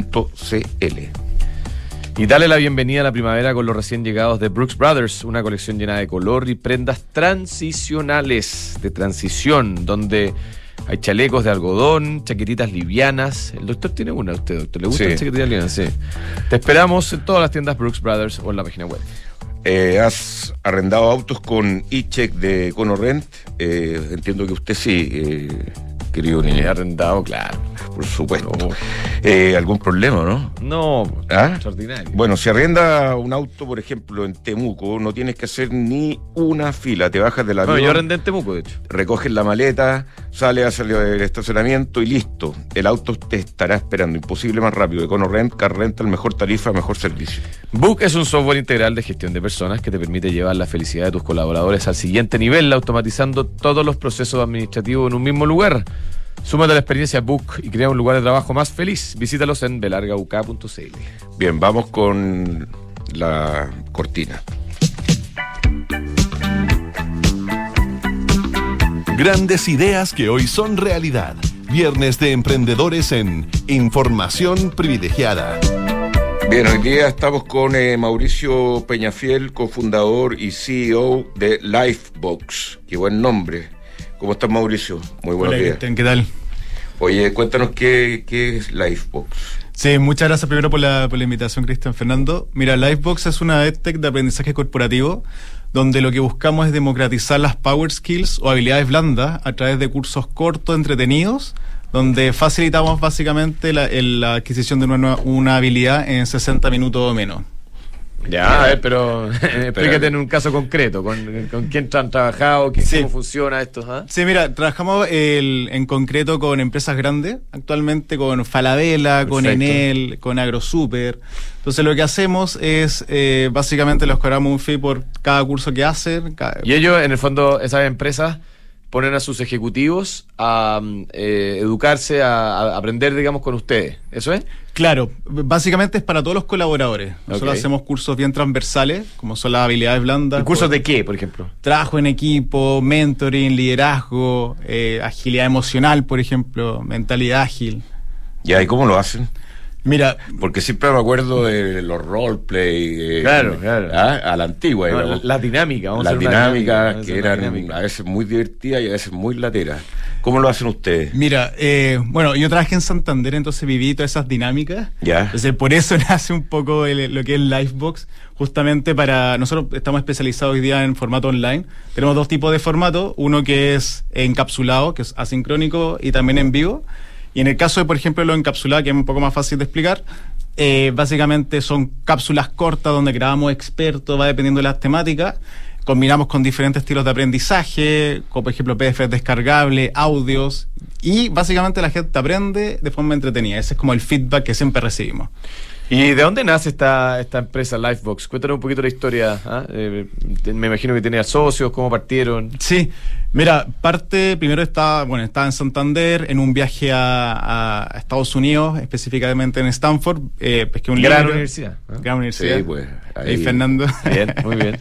Y dale la bienvenida a la primavera con los recién llegados de Brooks Brothers, una colección llena de color y prendas transicionales, de transición, donde hay chalecos de algodón, chaquetitas livianas. El doctor tiene una, ¿usted, doctor? ¿Le gustan las chaquetitas livianas? Sí. Te esperamos en todas las tiendas Brooks Brothers o en la página web. ¿Has arrendado autos con e-check de Conorrent? Entiendo que usted sí, querido niño. He arrendado, claro. por supuesto. ¿Algún problema, no? No, extraordinario. Bueno, si arrienda un auto, por ejemplo, en Temuco, no tienes que hacer ni una fila. Te bajas del avión. No, yo arrendé en Temuco, de hecho. Recoges la maleta, sales del estacionamiento y listo. El auto te estará esperando. Imposible más rápido. EconoRent, Car Rental, mejor tarifa, mejor servicio. Book es un software integral de gestión de personas que te permite llevar la felicidad de tus colaboradores al siguiente nivel, automatizando todos los procesos administrativos en un mismo lugar. Súmate a la experiencia Book y crea un lugar de trabajo más feliz. Visítalos en belargauk.cl. Bien, vamos con la cortina. Grandes ideas que hoy son realidad. Viernes de Emprendedores en Información Privilegiada. Bien, hoy día estamos con Mauricio Peñafiel, cofundador y CEO de Lifebox. Qué buen nombre. ¿Cómo estás, Mauricio? Muy buenos días. ¿Qué tal? Oye, cuéntanos qué es Lifebox. Sí, muchas gracias primero por la invitación, Cristian Fernando. Mira, Lifebox es una EdTech de aprendizaje corporativo donde lo que buscamos es democratizar las power skills o habilidades blandas a través de cursos cortos, entretenidos, donde facilitamos básicamente la adquisición de una habilidad en 60 minutos o menos. Ya, a ver, pero explícate en un caso concreto, con quién han trabajado, cómo funciona esto. ¿Ah? Sí, mira, trabajamos en concreto con empresas grandes, actualmente con Falabella, con Enel, con AgroSuper. Entonces lo que hacemos es, básicamente les cobramos un fee por cada curso que hacen. Y ellos, en el fondo, esas empresas ponen a sus ejecutivos a educarse, a aprender, digamos, con ustedes. ¿Eso es? Claro, básicamente es para todos los colaboradores. Nosotros hacemos cursos bien transversales, como son las habilidades blandas. ¿Y cursos de qué, por ejemplo? Trabajo en equipo, mentoring, liderazgo, agilidad emocional, por ejemplo, mentalidad ágil. ¿Y cómo lo hacen? Mira, porque siempre me acuerdo de los roleplay, claro. A la antigua, la dinámica, las dinámicas que eran a veces muy divertidas y a veces muy lateras. ¿Cómo lo hacen ustedes? Mira, bueno, yo trabajé en Santander, entonces viví todas esas dinámicas. Ya. Entonces por eso nace un poco lo que es Lifebox, justamente para nosotros estamos especializados hoy día en formato online. Tenemos dos tipos de formato, uno que es encapsulado, que es asincrónico, y también en vivo. Y en el caso de, por ejemplo, lo encapsulado, que es un poco más fácil de explicar, básicamente son cápsulas cortas donde grabamos expertos, va dependiendo de las temáticas. Combinamos con diferentes estilos de aprendizaje, como por ejemplo PDF descargable, audios, y básicamente la gente aprende de forma entretenida. Ese es como el feedback que siempre recibimos. ¿Y de dónde nace esta empresa Lifebox? Cuéntanos un poquito la historia. Me imagino que tenía socios, ¿cómo partieron? Sí, mira, primero estaba en Santander, en un viaje a Estados Unidos, específicamente en Stanford. Pesqué un gran libro. Universidad. Gran universidad. Sí, pues. Ahí Fernando. Bien, muy bien.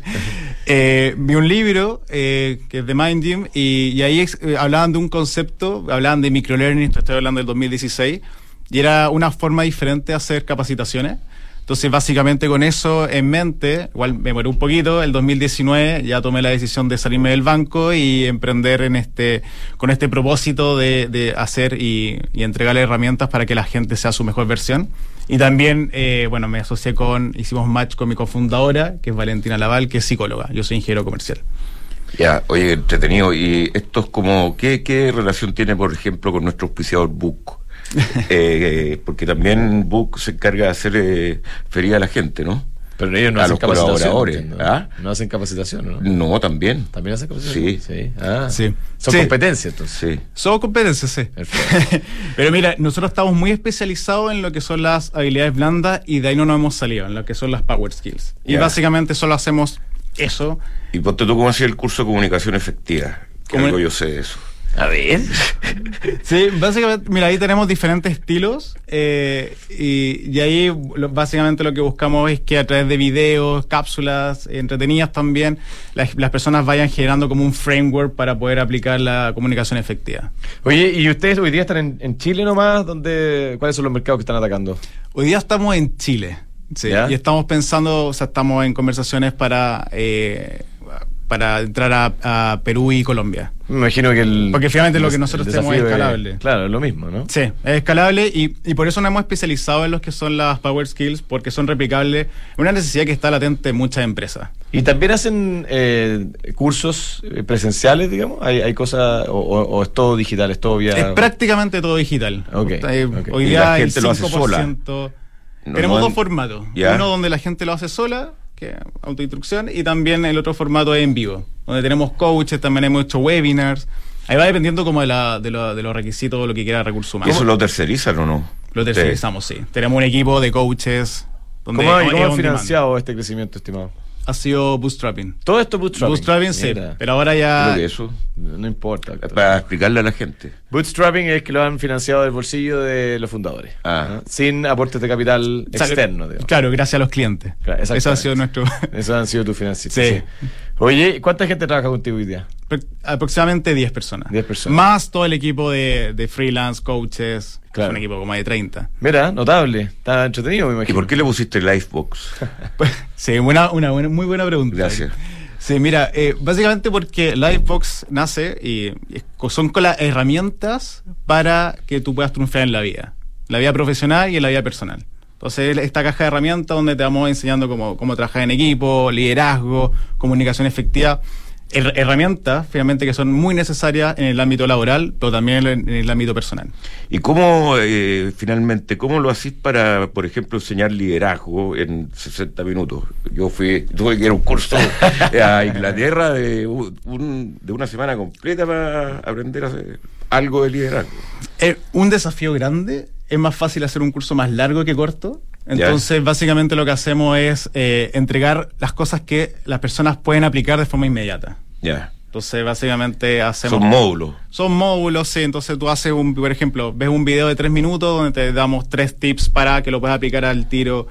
Vi un libro que es de Mind Gym y ahí hablaban de un concepto, hablaban de microlearning, estoy hablando del 2016, y era una forma diferente de hacer capacitaciones. Entonces, básicamente con eso en mente, igual me demoré un poquito, el 2019 ya tomé la decisión de salirme del banco y emprender con este propósito de hacer y entregarle herramientas para que la gente sea su mejor versión. Y también, me asocié hicimos match con mi cofundadora, que es Valentina Laval, que es psicóloga. Yo soy ingeniero comercial. Ya, oye, entretenido. ¿Y esto es como, qué relación tiene, por ejemplo, con nuestro auspiciador Book? Porque también Book se encarga de hacer feria a la gente, ¿no? Pero ellos no a hacen los capacitación. Colaboradores. No hacen capacitación, ¿no? No, también. ¿También hacen capacitación? Sí. Sí. Son competencias, entonces. Sí. Somos competencias, sí. Pero mira, nosotros estamos muy especializados en lo que son las habilidades blandas y de ahí no nos hemos salido, en lo que son las power skills. Y básicamente solo hacemos eso. Y ponte tú cómo hacía el curso de comunicación efectiva, que algo yo sé de eso. A ver. Sí, básicamente, mira, ahí tenemos diferentes estilos y ahí básicamente lo que buscamos es que a través de videos, cápsulas entretenidas también, las personas vayan generando como un framework para poder aplicar la comunicación efectiva. Oye, ¿y ustedes hoy día están en Chile nomás? ¿Cuáles son los mercados que están atacando? Hoy día estamos en Chile, sí, y estamos pensando, estamos en conversaciones para para entrar a Perú y Colombia. Me imagino que porque finalmente lo que nosotros tenemos es escalable. Claro, es lo mismo, ¿no? Sí, es escalable y por eso nos hemos especializado en los que son las Power Skills, porque son replicables. Es una necesidad que está latente en muchas empresas. ¿Y también hacen cursos presenciales, digamos? ¿Hay cosas o es todo digital, es todo vía...? Es prácticamente todo digital. Okay. Hoy ¿Y día la el gente lo hace 5%... sola? Tenemos dos formatos. ¿Ya? Uno donde la gente lo hace sola, que es autoinstrucción, y también el otro formato es en vivo, donde tenemos coaches, también hemos hecho webinars. Ahí va dependiendo como de los requisitos, lo que quiera recursos humanos. ¿Y eso lo tercerizan o no? Lo tercerizamos, sí. Tenemos un equipo de coaches. ¿Cómo ha financiado este crecimiento, estimado? Ha sido bootstrapping. Todo esto bootstrapping. Bootstrapping, sí. Pero ahora ya... Creo que eso no importa. para explicarle a la gente. Bootstrapping es que lo han financiado del bolsillo de los fundadores. ¿No? Sin aportes de capital externo. Digamos. Claro, gracias a los clientes. Claro, eso ha sido nuestro... Esos han sido tus financios. Sí. Oye, ¿cuánta gente trabaja contigo hoy día? Aproximadamente 10 personas. 10 personas. Más todo el equipo de freelance, coaches. Claro. Es un equipo como de 30. Mira, notable. Está entretenido, me imagino. ¿Y por qué le pusiste Lifebox? Sí, muy buena pregunta. Gracias. Sí, mira, básicamente porque Lifebox nace y son con las herramientas para que tú puedas triunfar en la vida profesional y en la vida personal. Entonces, esta caja de herramientas donde te vamos enseñando cómo trabajar en equipo, liderazgo, comunicación efectiva. Herramientas, finalmente, que son muy necesarias en el ámbito laboral, pero también en el ámbito personal. ¿Y cómo, finalmente, cómo lo hacís para, por ejemplo, enseñar liderazgo en 60 minutos? Tuve que ir a un curso a Inglaterra de una semana completa para aprender a hacer algo de liderazgo. Es un desafío grande. Es más fácil hacer un curso más largo que corto. Entonces, básicamente lo que hacemos es entregar las cosas que las personas pueden aplicar de forma inmediata. Ya. Entonces, básicamente hacemos... Son módulos. Son módulos, sí. Entonces, tú haces por ejemplo, ves un video de 3 minutos donde te damos 3 tips para que lo puedas aplicar al tiro.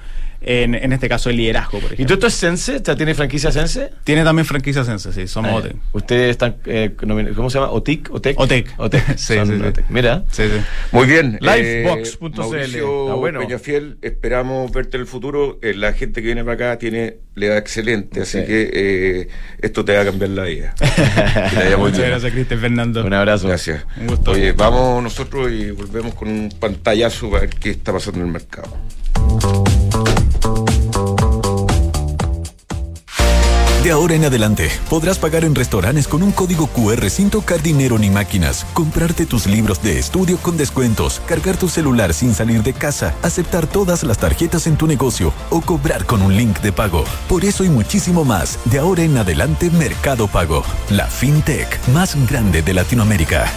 En este caso el liderazgo, por ejemplo. ¿Y tú esto es Sense? ¿Ya tiene franquicia Sense? Tiene también franquicia Sense, sí, somos OTEC. ¿Ustedes están, cómo se llama? ¿OTIC? OTEC. Sí, OTEC. Mira. Sí. Muy bien. Livebox.cl. Mauricio bueno. Peñafiel, esperamos verte en el futuro. La gente que viene para acá le va excelente, así que esto te va a cambiar la vida. Muchas gracias, Cristian Fernando. Un abrazo. Gracias. Un gusto. Oye, vamos nosotros y volvemos con un pantallazo para ver qué está pasando en el mercado. De ahora en adelante, podrás pagar en restaurantes con un código QR sin tocar dinero ni máquinas, comprarte tus libros de estudio con descuentos, cargar tu celular sin salir de casa, aceptar todas las tarjetas en tu negocio o cobrar con un link de pago. Por eso y muchísimo más, de ahora en adelante Mercado Pago, la fintech más grande de Latinoamérica.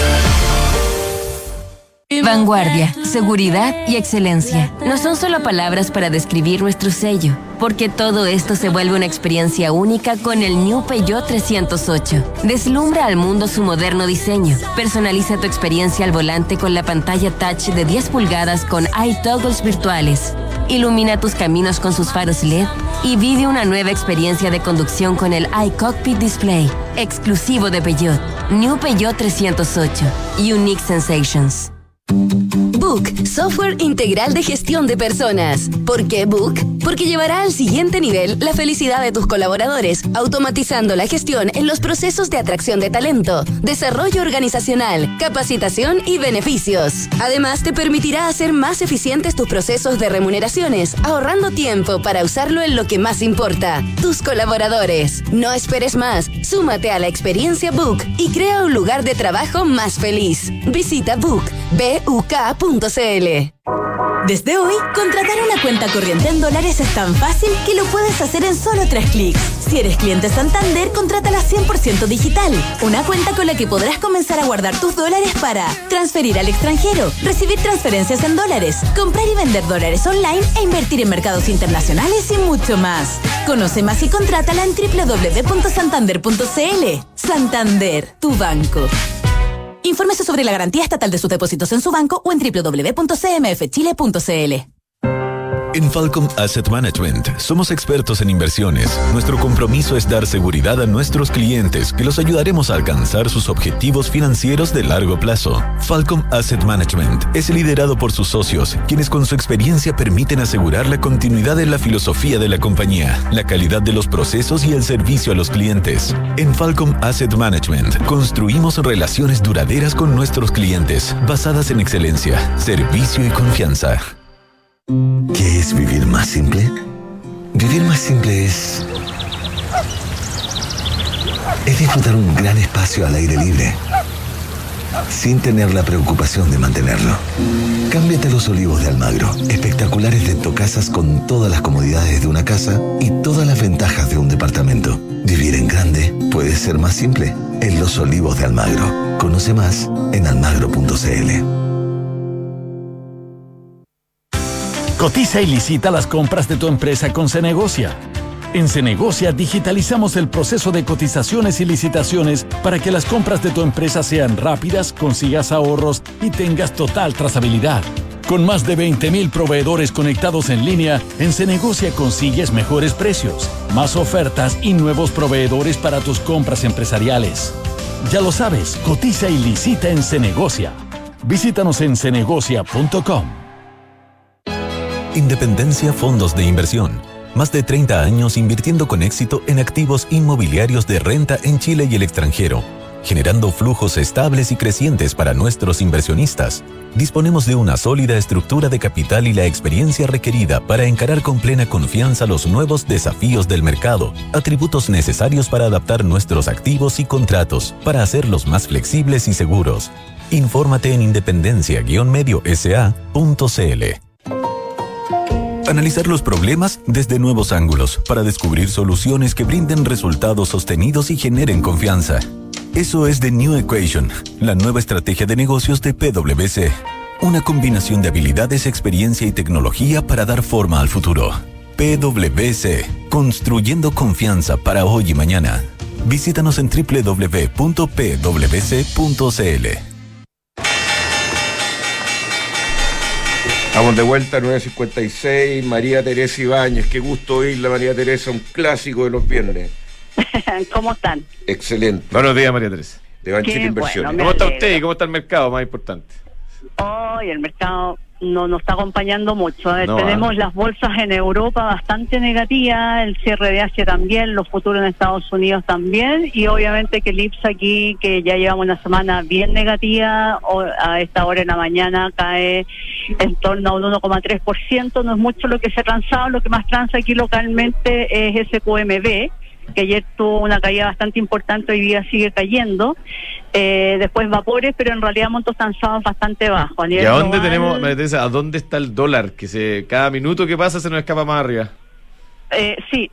Vanguardia, seguridad y excelencia no son solo palabras para describir nuestro sello, porque todo esto se vuelve una experiencia única con el New Peugeot 308. Deslumbra al mundo su moderno diseño. Personaliza tu experiencia al volante con la pantalla touch de 10 pulgadas con iToggles virtuales. Ilumina tus caminos con sus faros LED y vive una nueva experiencia de conducción con el iCockpit Display, exclusivo de Peugeot. New Peugeot 308. Unique Sensations. Book, software integral de gestión de personas. ¿Por qué Book? Porque llevará al siguiente nivel la felicidad de tus colaboradores, automatizando la gestión en los procesos de atracción de talento, desarrollo organizacional, capacitación y beneficios. Además, te permitirá hacer más eficientes tus procesos de remuneraciones, ahorrando tiempo para usarlo en lo que más importa, tus colaboradores. No esperes más, súmate a la experiencia Book y crea un lugar de trabajo más feliz. Visita Book, BUK.cl. Desde hoy, contratar una cuenta corriente en dólares es tan fácil que lo puedes hacer en solo 3 clics. Si eres cliente Santander, contrátala 100% digital. Una cuenta con la que podrás comenzar a guardar tus dólares para transferir al extranjero, recibir transferencias en dólares, comprar y vender dólares online e invertir en mercados internacionales y mucho más. Conoce más y contrátala en www.santander.cl. Santander, tu banco. Infórmese sobre la garantía estatal de sus depósitos en su banco o en www.cmfchile.cl. En Falcom Asset Management somos expertos en inversiones. Nuestro compromiso es dar seguridad a nuestros clientes, que los ayudaremos a alcanzar sus objetivos financieros de largo plazo. Falcom Asset Management es liderado por sus socios, quienes con su experiencia permiten asegurar la continuidad de la filosofía de la compañía, la calidad de los procesos y el servicio a los clientes. En Falcom Asset Management construimos relaciones duraderas con nuestros clientes, basadas en excelencia, servicio y confianza. ¿Qué es vivir más simple? Vivir más simple es disfrutar un gran espacio al aire libre, sin tener la preocupación de mantenerlo. Cámbiate a los Olivos de Almagro, espectaculares dentocasas con todas las comodidades de una casa y todas las ventajas de un departamento. Vivir en grande puede ser más simple. En Los Olivos de Almagro. Conoce más en almagro.cl. Cotiza y licita las compras de tu empresa con Cenegocia. En Cenegocia digitalizamos el proceso de cotizaciones y licitaciones para que las compras de tu empresa sean rápidas, consigas ahorros y tengas total trazabilidad. Con más de 20,000 proveedores conectados en línea, en Cenegocia consigues mejores precios, más ofertas y nuevos proveedores para tus compras empresariales. Ya lo sabes, cotiza y licita en Cenegocia. Visítanos en cenegocia.com. Independencia Fondos de Inversión. Más de 30 años invirtiendo con éxito en activos inmobiliarios de renta en Chile y el extranjero, generando flujos estables y crecientes para nuestros inversionistas. Disponemos de una sólida estructura de capital y la experiencia requerida para encarar con plena confianza los nuevos desafíos del mercado, atributos necesarios para adaptar nuestros activos y contratos, para hacerlos más flexibles y seguros. Infórmate en independencia-mediosa.cl. Analizar los problemas desde nuevos ángulos para descubrir soluciones que brinden resultados sostenidos y generen confianza. Eso es The New Equation, la nueva estrategia de negocios de PwC. Una combinación de habilidades, experiencia y tecnología para dar forma al futuro. PwC, construyendo confianza para hoy y mañana. Visítanos en www.pwc.cl. Estamos de vuelta a 9:56. María Teresa Ibáñez, qué gusto oírla, María Teresa, un clásico de los viernes. ¿Cómo están? Excelente. Buenos días, María Teresa. De Banchile Inversiones. Bueno, ¿Cómo está usted y cómo está el mercado, más importante? Hoy el mercado no nos está acompañando mucho. Tenemos las bolsas en Europa bastante negativas, el cierre de Asia también, los futuros en Estados Unidos también, y obviamente que el IPSA aquí, que ya llevamos una semana bien negativa, a esta hora en la mañana cae en torno a un 1,3%, no es mucho lo que se ha transado, lo que más transa aquí localmente es SQMB, que ayer tuvo una caída bastante importante, hoy día sigue cayendo. Después vapores, pero en realidad montos transados bastante bajos. ¿Y a dónde tenemos, María Teresa, a dónde está el dólar? Que cada minuto que pasa se nos escapa más arriba. Sí,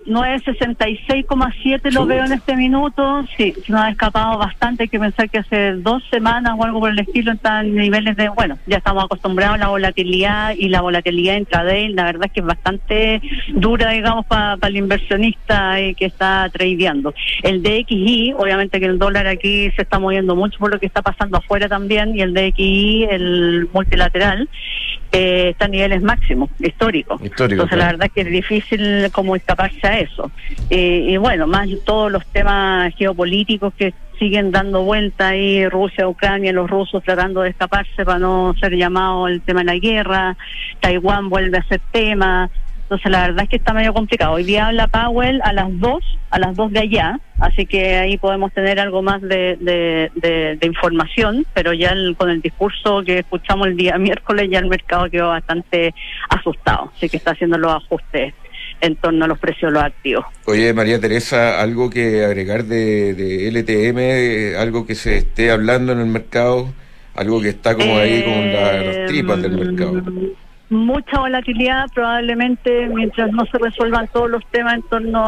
9.66,7 lo veo en este minuto. Sí, se nos ha escapado bastante. Hay que pensar que hace 2 semanas o algo por el estilo están en niveles de, bueno, ya estamos acostumbrados a la volatilidad, y la volatilidad intraday, la verdad es que es bastante dura, digamos, para el inversionista que está tradeando. El DXY, obviamente que el dólar aquí se está moviendo mucho por lo que está pasando afuera también, y el DXY, el multilateral, está a niveles máximos, históricos. Entonces la verdad es que es difícil como escaparse a eso. Y bueno, más todos los temas geopolíticos que siguen dando vuelta ahí, Rusia, Ucrania, los rusos tratando de escaparse para no ser llamado el tema de la guerra, Taiwán vuelve a ser tema. Entonces la verdad es que está medio complicado. Hoy día habla Powell a las 2 de allá, así que ahí podemos tener algo más de información, pero ya con el discurso que escuchamos el día miércoles ya el mercado quedó bastante asustado, así que está haciendo los ajustes en torno a los precios de los activos. Oye, María Teresa, ¿algo que agregar de LTM, algo que se esté hablando en el mercado, algo que está como ahí con las tripas del mercado? Mucha volatilidad, probablemente mientras no se resuelvan todos los temas en torno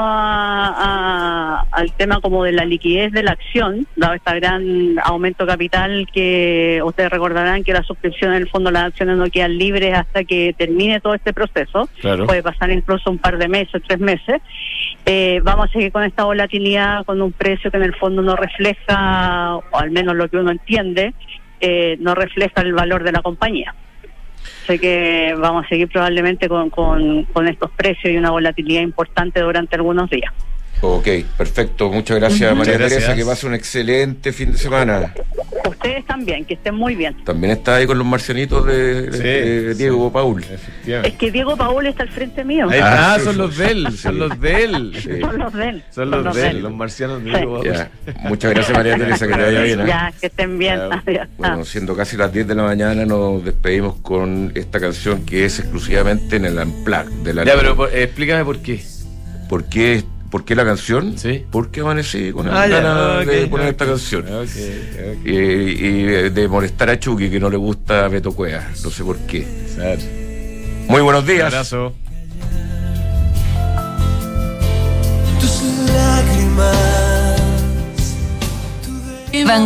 al tema como de la liquidez de la acción, dado este gran aumento capital que ustedes recordarán que las suscripciones del fondo de las acciones no quedan libres hasta que termine todo este proceso. Claro. Puede pasar incluso un par de meses, 3 meses. Vamos a seguir con esta volatilidad, con un precio que en el fondo no refleja, o al menos lo que uno entiende, no refleja el valor de la compañía. Sé que vamos a seguir probablemente con estos precios y una volatilidad importante durante algunos días. Ok, perfecto. Muchas gracias, María Teresa. Que pase un excelente fin de semana. Ustedes también, que estén muy bien. También está ahí con los marcianitos de Diego Paul. Es que Diego Paul está al frente mío. Son los de él. Son los de él. Son los de él, los marcianos de Diego Paul. Muchas gracias, María Teresa, que te vaya bien. Ya, que estén bien. Bueno, siendo casi las 10 de la mañana, nos despedimos con esta canción que es exclusivamente en el Unplugged de la... Ya, pero explícame por qué. ¿Por qué la canción? Sí. Porque amanecí con ganas de poner esta canción. Y de molestar a Chucky, que no le gusta a Beto Cueva. No sé por qué. Muy buenos días. Un abrazo. Tus lágrimas.